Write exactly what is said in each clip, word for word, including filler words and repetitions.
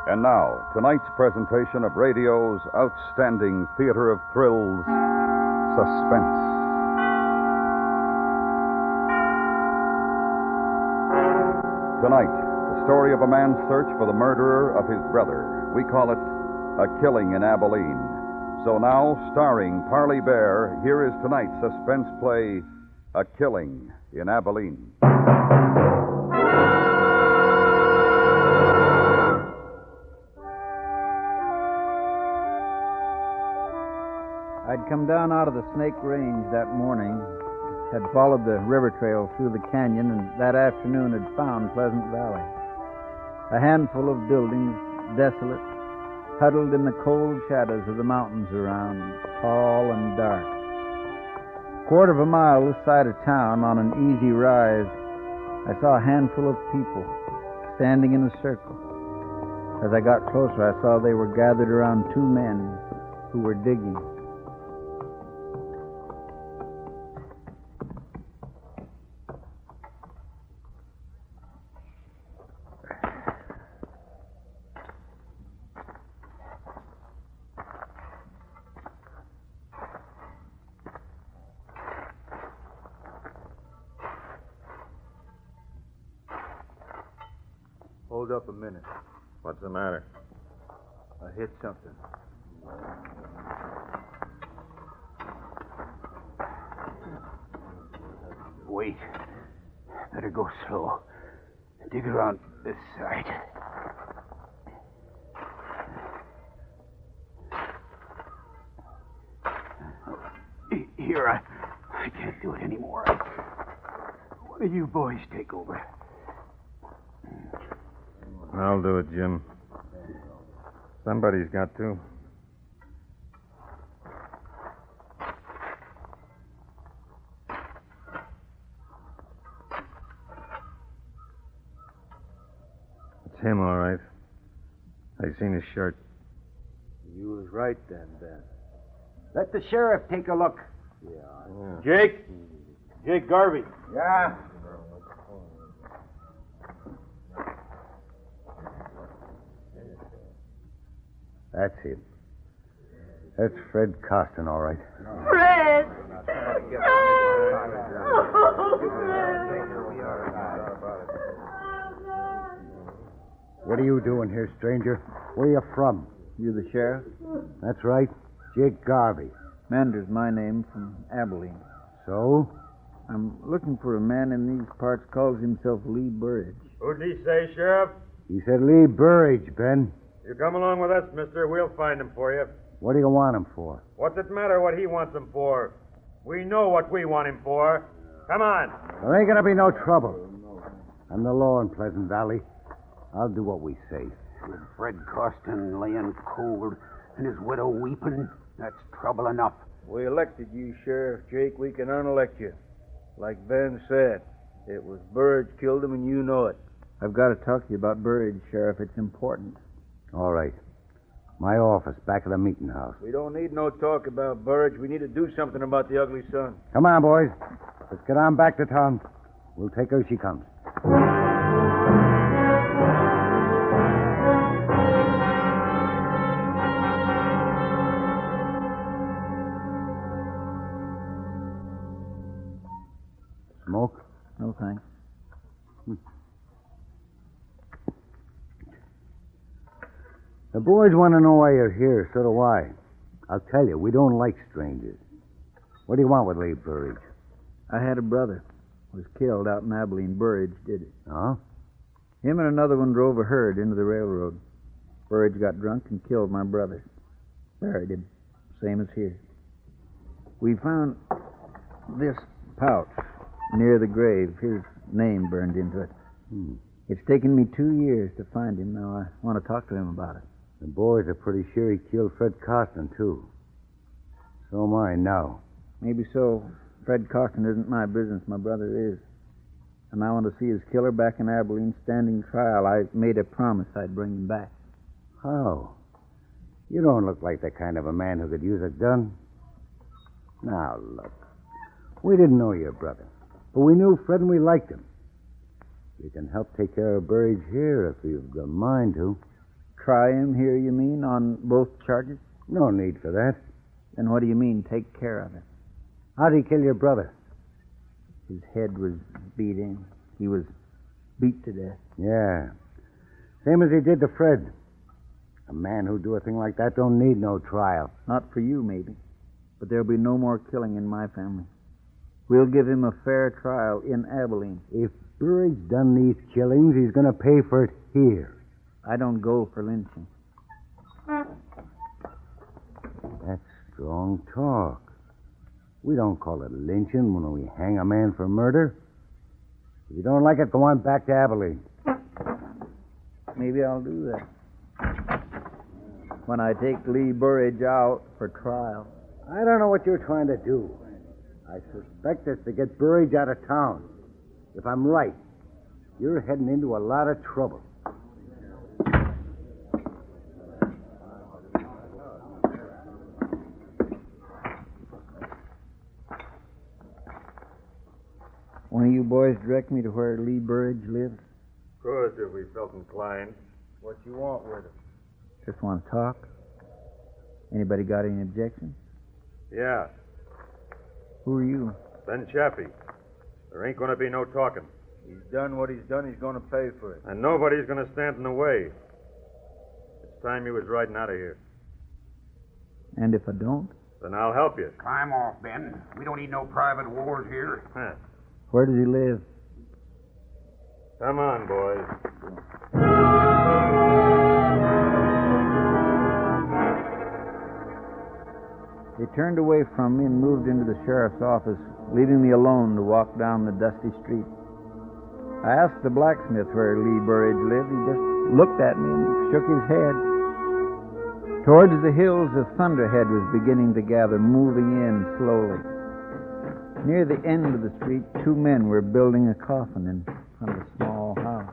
And now, tonight's presentation of radio's outstanding theater of thrills, Suspense. Tonight, the story of a man's search for the murderer of his brother. We call it A Killing in Abilene. So now, starring Parley Bear, here is tonight's suspense play, A Killing in Abilene. I'd come down out of the Snake Range that morning, had followed the river trail through the canyon, and that afternoon had found Pleasant Valley. A handful of buildings, desolate, huddled in the cold shadows of the mountains around, tall and dark. A quarter of a mile this side of town, on an easy rise, I saw a handful of people standing in a circle. As I got closer, I saw they were gathered around two men who were digging. Hold up a minute. What's the matter? I hit something. Wait. Better go slow. Dig around this side. Here, I, I can't do it anymore. One of you boys take over. I'll do it, Jim. Somebody's got to. It's him, all right. I seen his shirt. You was right then, Ben. Let the sheriff take a look. Yeah. Jake? Jake Garvey. Yeah. That's him. That's Fred Costin, all right. Fred! What are you doing here, stranger? Where you from? You the sheriff? That's right. Jake Garvey. Mander's my name, from Abilene. So? I'm looking for a man in these parts calls himself Lee Burridge. Who'd he say, Sheriff? He said Lee Burridge, Ben. You come along with us, mister. We'll find him for you. What do you want him for? What's it matter what he wants him for? We know what we want him for. Come on. There ain't gonna be no trouble. I'm the law in Pleasant Valley. I'll do what we say. With Fred Costin laying cold and his widow weeping, that's trouble enough. We elected you, Sheriff Jake. We can unelect you. Like Ben said, it was Burridge killed him, and you know it. I've got to talk to you about Burridge, Sheriff. It's important. All right. My office, back of the meeting house. We don't need no talk about Burridge. We need to do something about the ugly son. Come on, boys. Let's get on back to town. We'll take her as she comes. Smoke? No, thanks. The boys want to know why you're here, so do I. I'll tell you, we don't like strangers. What do you want with Lee Burridge? I had a brother. Was killed out in Abilene. Burridge did it. Oh? Him and another one drove a herd into the railroad. Burridge got drunk and killed my brother. Buried him. Same as here. We found this pouch near the grave. His name burned into it. Hmm. It's taken me two years to find him. Now I want to talk to him about it. The boys are pretty sure he killed Fred Costin, too. So am I now. Maybe so. Fred Costin isn't my business. My brother is. And I want to see his killer back in Abilene standing trial. I made a promise I'd bring him back. How? You don't look like the kind of a man who could use a gun. Now, look. We didn't know your brother, but we knew Fred and we liked him. You can help take care of Burridge here if you've the mind to. Try him here, you mean, on both charges? No need for that. Then what do you mean, take care of him? How'd he kill your brother? His head was beat in. He was beat to death. Yeah. Same as he did to Fred. A man who'd do a thing like that don't need no trial. Not for you, maybe. But there'll be no more killing in my family. We'll give him a fair trial in Abilene. If Burridge done these killings, he's going to pay for it here. I don't go for lynching. That's strong talk. We don't call it lynching when we hang a man for murder. If you don't like it, go on back to Abilene. Maybe I'll do that. When I take Lee Burridge out for trial. I don't know what you're trying to do. I suspect it's to get Burridge out of town. If I'm right, you're heading into a lot of trouble. One of you boys direct me to where Lee Burridge lives? Course, if we felt inclined. What you want with him? Just want to talk? Anybody got any objections? Yeah, Who are you? Ben Chaffee. There ain't going to be no talking. He's done what he's done. He's going to pay for it. And nobody's going to stand in the way. It's time he was riding out of here. And if I don't? Then I'll help you. Climb off, Ben. We don't need no private wars here. Huh. Where does he live? Come on, boys. They turned away from me and moved into the sheriff's office, leaving me alone to walk down the dusty street. I asked the blacksmith where Lee Burridge lived. He just looked at me and shook his head. Towards the hills, a thunderhead was beginning to gather, moving in slowly. Near the end of the street, two men were building a coffin in front of a small house.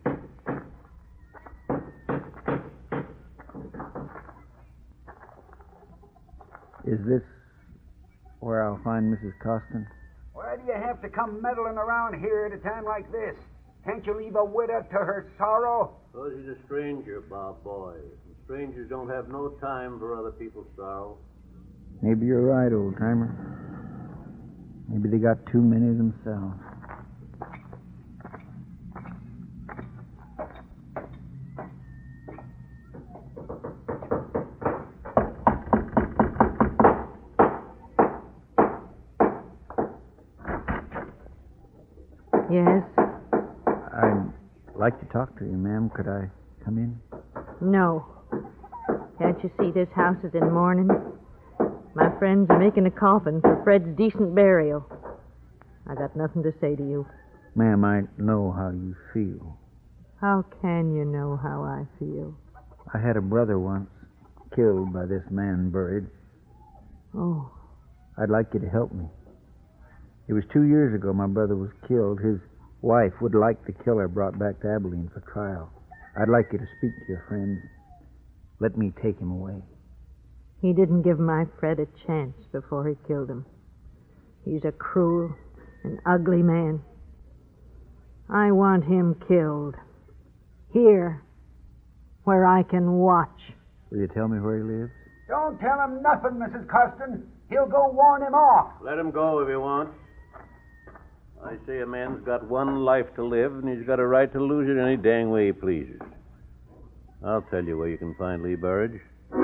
Is this where I'll find Missus Costin? Why do you have to come meddling around here at a time like this? Can't you leave a widow to her sorrow? Because he's a stranger, Bob boy. And strangers don't have no time for other people's sorrow. Maybe you're right, old-timer. Maybe they got too many themselves. Yes? I'd like to talk to you, ma'am. Could I come in? No. Can't you see this house is in mourning? My friends are making a coffin for Fred's decent burial. I got nothing to say to you. Ma'am, I know how you feel. How can you know how I feel? I had a brother once, killed by this man Burridge. Oh, I'd like you to help me. It was two years ago my brother was killed. His wife would like the killer brought back to Abilene for trial. I'd like you to speak to your friends. Let me take him away. he didn't give my Fred a chance before he killed him. He's a cruel and ugly man. I want him killed. Here, where I can watch. Will you tell me where he lives? Don't tell him nothing, Missus Costin. He'll go warn him off. Let him go if he wants. I say a man's got one life to live, and he's got a right to lose it any dang way he pleases. I'll tell you where you can find Lee Burridge.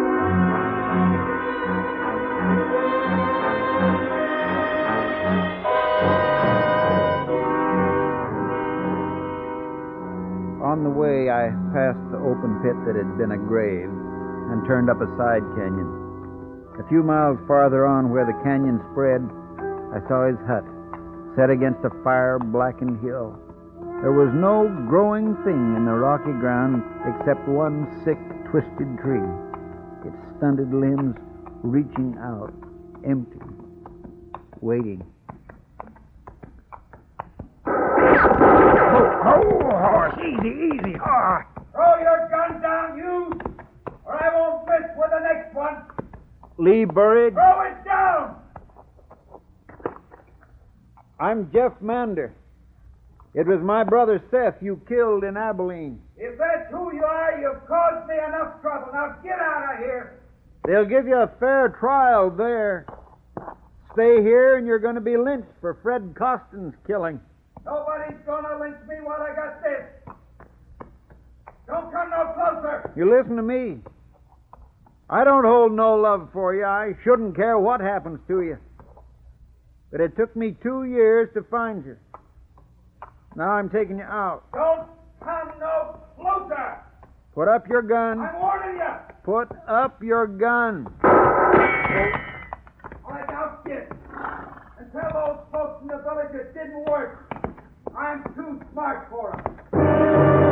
On the way, I passed the open pit that had been a grave and turned up a side canyon. A few miles farther on, where the canyon spread, I saw his hut, set against a fire-blackened hill. There was no growing thing in the rocky ground except one sick, twisted tree, its stunted limbs reaching out, empty, waiting. Horse, easy, easy, horse. Throw your gun down, you, or I won't miss with the next one. Lee Burridge? Throw it down! I'm Jeff Mander. It was my brother Seth you killed in Abilene. If that's who you are, you've caused me enough trouble. Now get out of here. They'll give you a fair trial there. Stay here and you're going to be lynched for Fred Costin's killing. Nobody's gonna lynch me while I got this. Don't come no closer. You listen to me. I don't hold no love for you. I shouldn't care what happens to you. But it took me two years to find you. Now I'm taking you out. Don't come no closer. Put up your gun. I'm warning you. Put up your gun. All right, now get. And tell those folks in the village it didn't work. I'm too smart for them.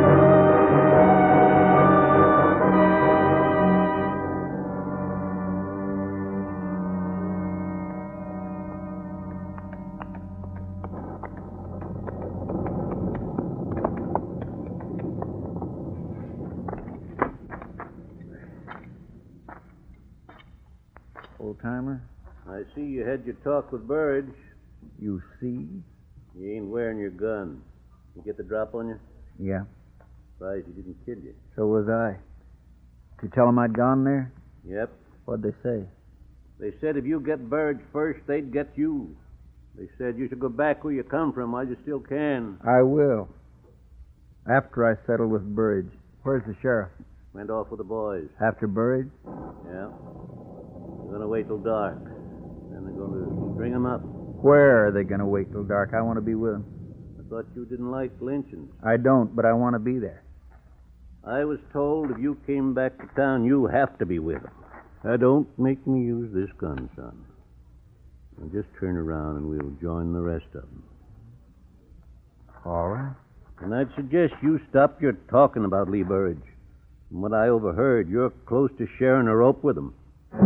Old-timer, I see you had your talk with Burge. you see? You ain't wearing your gun. You get the drop on you? Yeah, Surprised he didn't kill you. so was I. Did you tell them I'd gone there? Yep. What'd they say? They said if you get Burge first, they'd get you. They said you should go back where you come from while you still can. I will. After I settle with Burridge. Where's the sheriff? Went off with the boys. After Burridge? Yeah. They're going to wait till dark. Then they're going to bring him up. Where are they going to wait till dark? I want to be with them. I thought you didn't like lynchings. I don't, but I want to be there. I was told if you came back to town, you have to be with them. Now, don't make me use this gun, son. Now, just turn around and we'll join the rest of them. All right. And I'd suggest you stop your talking about Lee Burridge. From what I overheard, you're close to sharing a rope with him.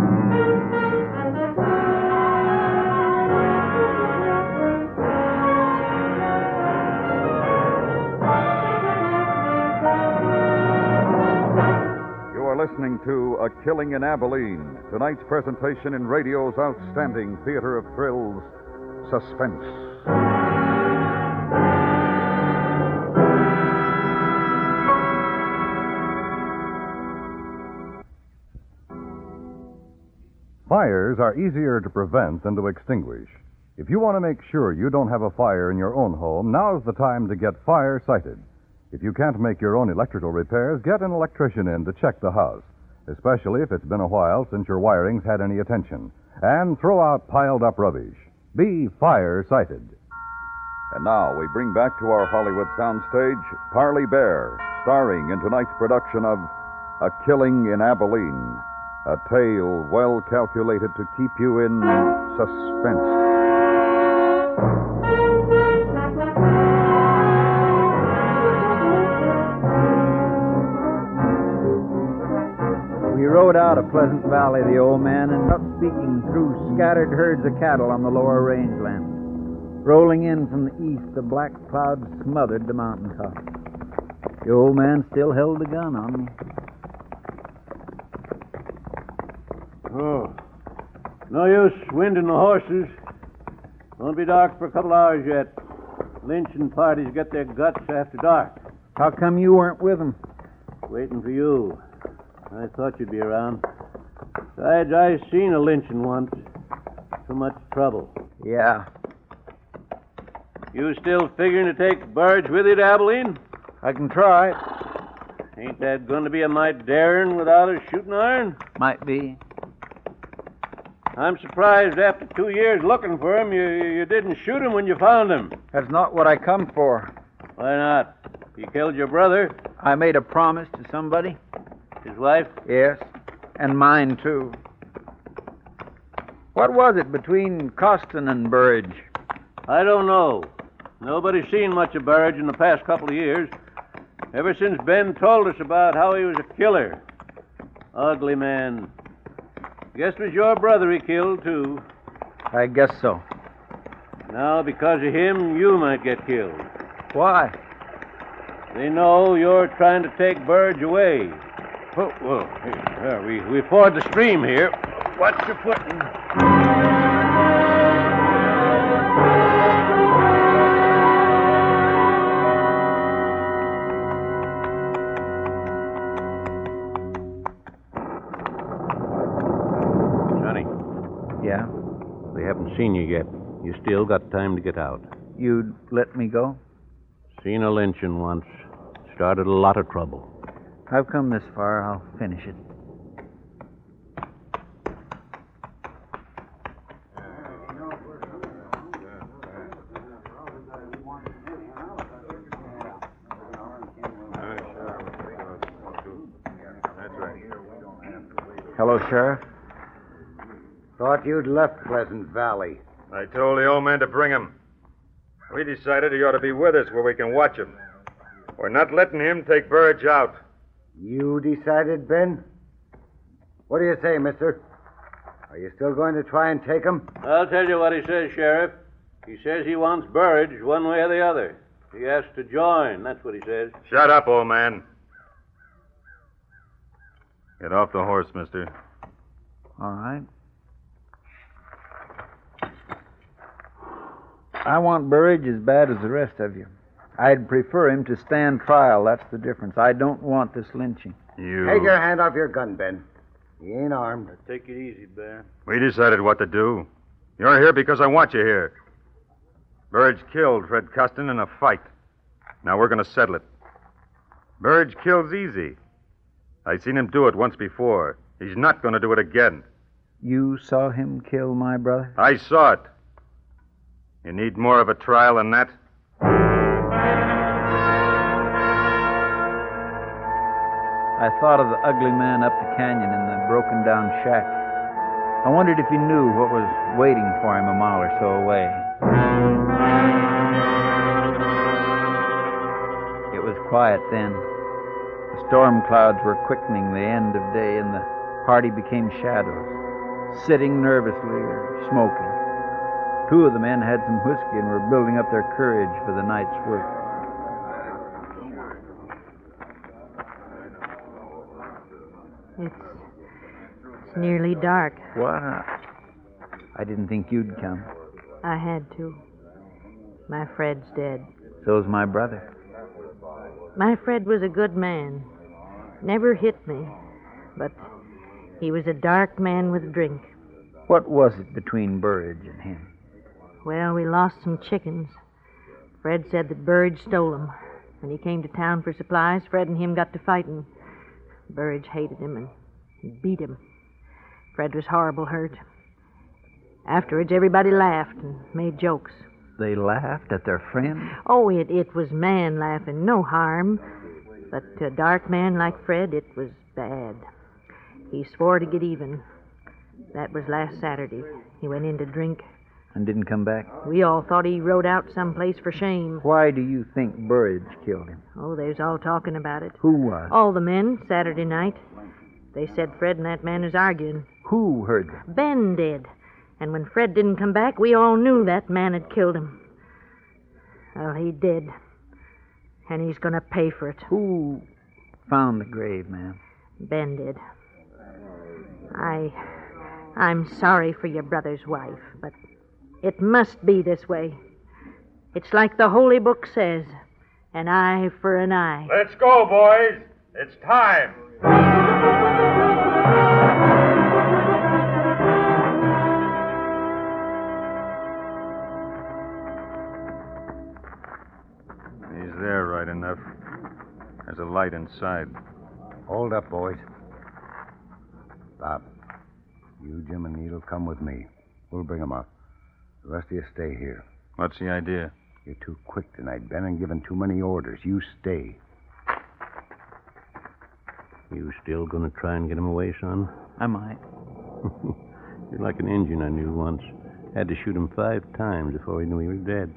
Listening to A Killing in Abilene, tonight's presentation in radio's outstanding theater of thrills, Suspense. Fires are easier to prevent than to extinguish. If you want to make sure you don't have a fire in your own home, now's the time to get fire-sighted. If you can't make your own electrical repairs, get an electrician in to check the house, especially if it's been a while since your wiring's had any attention. And throw out piled-up rubbish. Be fire-sighted. And now we bring back to our Hollywood soundstage Parley Bear, starring in tonight's production of A Killing in Abilene, a tale well calculated to keep you in suspense. We rode out of Pleasant Valley, the old man, and up speaking through scattered herds of cattle on the lower rangeland. Rolling in from the east, the black clouds smothered the mountaintop. The old man still held the gun on me. Oh, no use winding the horses. Won't be dark for a couple hours yet. Lynching parties get their guts after dark. How come you weren't with them? Waiting for you. I thought you'd be around. Besides, I seen a lynching once. Too much trouble. Yeah. You still figuring to take Burge with you to Abilene? I can try. Ain't that going to be a mite daring without a shooting iron? Might be. I'm surprised after two years looking for him, you, you didn't shoot him when you found him. That's not what I come for. Why not? He killed your brother. I made a promise to somebody. His wife? Yes, and mine, too. What was it between Costin and Burridge? I don't know. Nobody's seen much of Burridge in the past couple of years. Ever since Ben told us about how he was a killer. Ugly man. Guess it was your brother he killed, too. I guess so. Now, because of him, you might get killed. Why? They know you're trying to take Burridge away. Oh, whoa. Here, we, we ford the stream here. Watch your footing. seen you yet. You still got time to get out. You'd let me go? Seen a lynching once. Started a lot of trouble. I've come this far. I'll finish it. Hello, Sheriff. Thought you'd left Pleasant Valley. I told the old man to bring him. We decided he ought to be with us where we can watch him. We're not letting him take Burge out. You decided, Ben? What do you say, mister? Are you still going to try and take him? I'll tell you what he says, Sheriff. He says he wants Burge one way or the other. He has to join. That's what he says. Shut up, old man. Get off the horse, mister. All right. I want Burridge as bad as the rest of you. I'd prefer him to stand trial. That's the difference. I don't want this lynching. You... Take your hand off your gun, Ben. He ain't armed. Take it easy, Ben. We decided what to do. You're here because I want you here. Burge killed Fred Custon in a fight. Now we're going to settle it. Burge kills easy. I seen him do it once before. He's not going to do it again. You saw him kill my brother? I saw it. You need more of a trial than that? I thought of the ugly man up the canyon in the broken down shack. I wondered if he knew what was waiting for him a mile or so away. It was quiet then. The storm clouds were quickening the end of day, and the party became shadows, sitting nervously or smoking. Two of the men had some whiskey and were building up their courage for the night's work. It's, it's nearly dark. What? I didn't think you'd come. I had to. My Fred's dead. So's my brother. My Fred was a good man. Never hit me. But he was a dark man with drink. What was it between Burridge and him? Well, we lost some chickens. Fred said that Burridge stole them. When he came to town for supplies, Fred and him got to fighting. Burridge hated him and beat him. Fred was horrible hurt. Afterwards, everybody laughed and made jokes. They laughed at their friend? Oh, it, it was man laughing, no harm. But to a dark man like Fred, it was bad. He swore to get even. That was last Saturday. He went in to drink. And didn't come back? We all thought he rode out someplace for shame. Why do you think Burridge killed him? Oh, they was all talking about it. Who was? All the men, Saturday night. They said Fred and that man was arguing. Who heard them? Ben did. And when Fred didn't come back, we all knew that man had killed him. Well, he did. And he's going to pay for it. Who found the grave, ma'am? Ben did. I... I'm sorry for your brother's wife, but it must be this way. It's like the Holy Book says, an eye for an eye. Let's go, boys. It's time. He's there right enough. There's a light inside. Hold up, boys. Bob, you, Jim, and Needle come with me. We'll bring them out. The rest of you stay here. What's the idea? You're too quick tonight, Ben, and giving too many orders. You stay. You still gonna try and get him away, son? I might. You're like an Indian I knew once. Had to shoot him five times before he knew he was dead.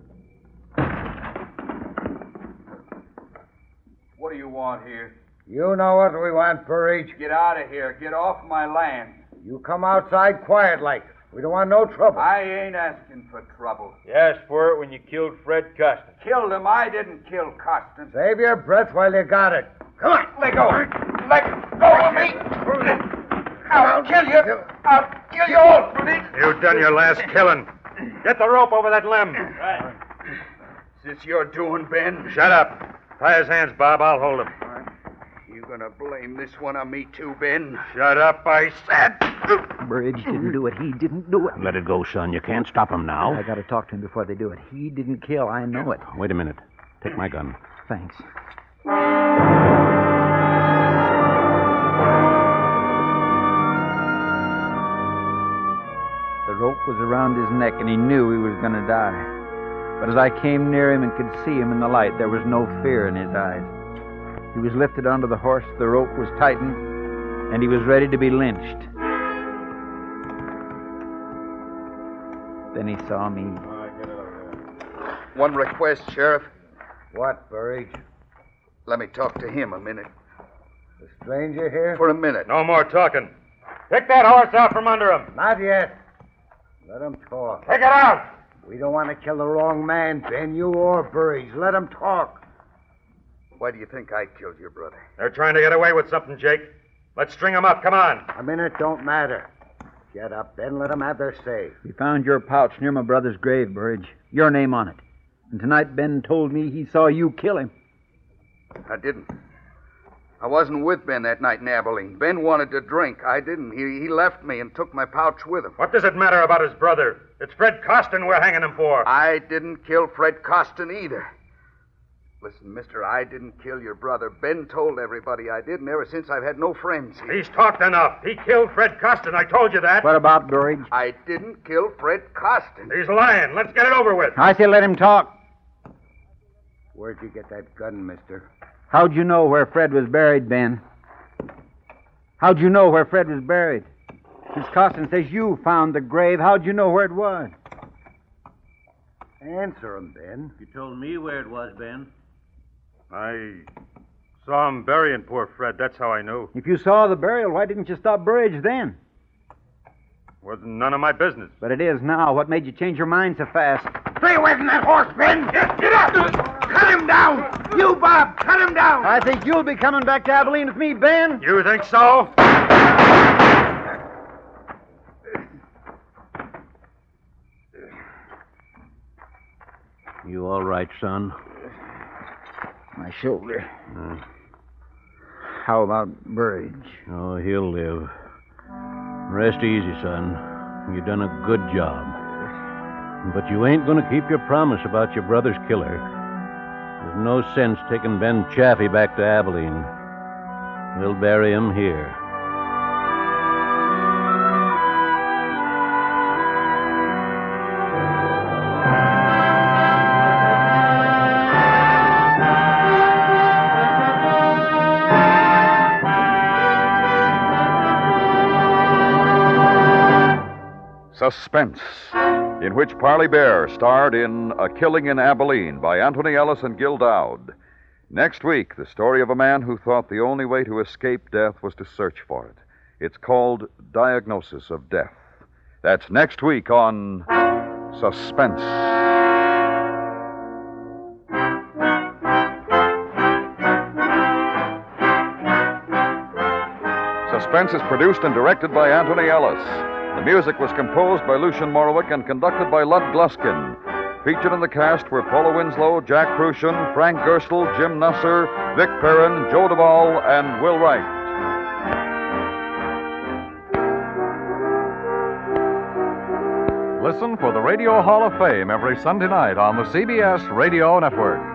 What do you want here? You know what we want, Burridge. Get out of here. Get off my land. You come outside quiet like. We don't want no trouble. I ain't asking for trouble. You asked for it when you killed Fred Custon. Killed him. I didn't kill Costin. Save your breath while you got it. Come on. Let go. Let go of me. I'll kill you. I'll kill you all for this. You've done your last killing. Get the rope over that limb. Right. Is this your doing, Ben? Shut up. Tie his hands, Bob. I'll hold him. You gonna blame this one on me too, Ben? Shut up, I said. Burridge didn't do it. He didn't do it. Let it go, son. You can't stop him now. I got to talk to him before they do it. He didn't kill. I know it. Wait a minute. Take my gun. Thanks. The rope was around his neck, and he knew he was going to die. But as I came near him and could see him in the light, there was no fear in his eyes. He was lifted onto the horse, the rope was tightened, and he was ready to be lynched. Then he saw me. One request, Sheriff. What, Burridge? Let me talk to him a minute. The stranger here? For a minute. No more talking. Pick that horse out from under him. Not yet. Let him talk. Take it out. We don't want to kill the wrong man, Ben, you or Burridge. Let him talk. Why do you think I killed your brother? They're trying to get away with something, Jake. Let's string them up. Come on. A minute don't matter. Get up, Ben. Let them have their say. We found your pouch near my brother's grave, Burridge. Your name on it. And tonight Ben told me he saw you kill him. I didn't. I wasn't with Ben that night in Abilene. Ben wanted to drink. I didn't. He, he left me and took my pouch with him. What does it matter about his brother? It's Fred Costin we're hanging him for. I didn't kill Fred Costin either. Listen, mister, I didn't kill your brother. Ben told everybody I did, and ever since I've had no friends here. He's talked enough. He killed Fred Costin. I told you that. What about Burridge? I didn't kill Fred Costin. He's lying. Let's get it over with. I say let him talk. Where'd you get that gun, mister? How'd you know where Fred was buried, Ben? How'd you know where Fred was buried? Miss Costin says you found the grave. How'd you know where it was? Answer him, Ben. You told me where it was, Ben. I saw him burying poor Fred. That's how I knew. If you saw the burial, why didn't you stop Burridge then? Wasn't none of my business. But it is now. What made you change your mind so fast? Stay away from that horse, Ben! Get, get up! Cut him down! You, Bob, cut him down! I think you'll be coming back to Abilene with me, Ben. You think so? You all right, son? My shoulder. Uh, How about Burridge? oh, he'll live. Rest easy, son. You done a good job. But you ain't going to keep your promise about your brother's killer. There's no sense taking Ben Chaffee back to Abilene. We'll bury him here. Suspense, in which Parley Bear starred in A Killing in Abilene by Anthony Ellis and Gil Dowd. Next week, the story of a man who thought the only way to escape death was to search for it. It's called Diagnosis of Death. That's next week on Suspense. Suspense is produced and directed by Anthony Ellis. The music was composed by Lucian Morowick and conducted by Lud Gluskin. Featured in the cast were Paula Winslow, Jack Crucian, Frank Gerstle, Jim Nusser, Vic Perrin, Joe Duvall, and Will Wright. Listen for the Radio Hall of Fame every Sunday night on the C B S Radio Network.